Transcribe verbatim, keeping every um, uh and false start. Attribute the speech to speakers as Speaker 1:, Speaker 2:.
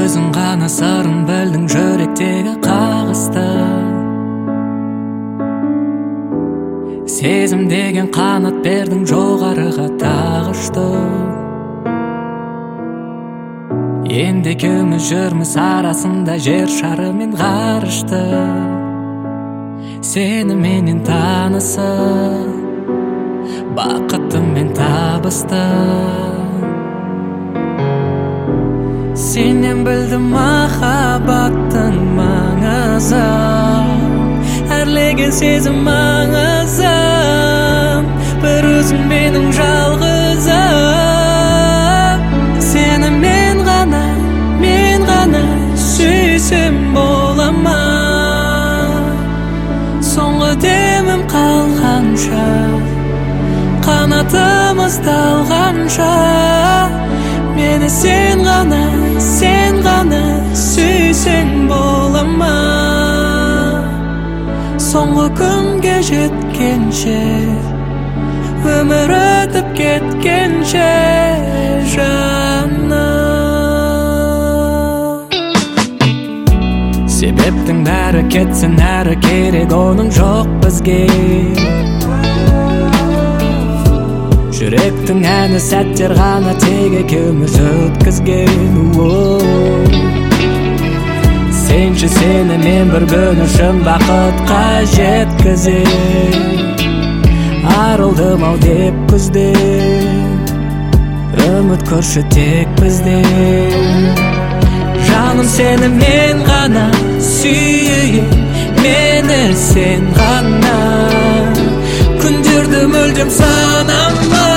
Speaker 1: өзің ғана сырын білдің жүректегі қағысты. Сезім деген қанат бердің жоғарыға тағышты. Енді екеуміз жүрміз арасында жер шары мен ғарышты. Сені менен танысып, бақытым мен табысты. Сенен білдім махаббаттың маңызын, әрлеген сезім маңызын. Бір өзің менің жалғызым. Сені мен ғана, мен ғана сүйсем бола ма? Соңғы демім қалғанша, қанатымыз талғанша, мені сен ғана, сен ғана сүйсең бола ма? Соңғы күнге жеткенше, өмір өтіп кеткенше жаным. Себептің бәрі кетсін әрі, керек оның жоқ бізге. Жүректің әні сәттер ғана тек екеуміз өткізген. Сенші сені мен бір күн үшін бақытқа жеткізем. Арылдым ау деп күзде, үміт көрші тек бізде. Жаным сені мен ғана сүйейін, мені сен ғана. Күндерді мүлдем санама.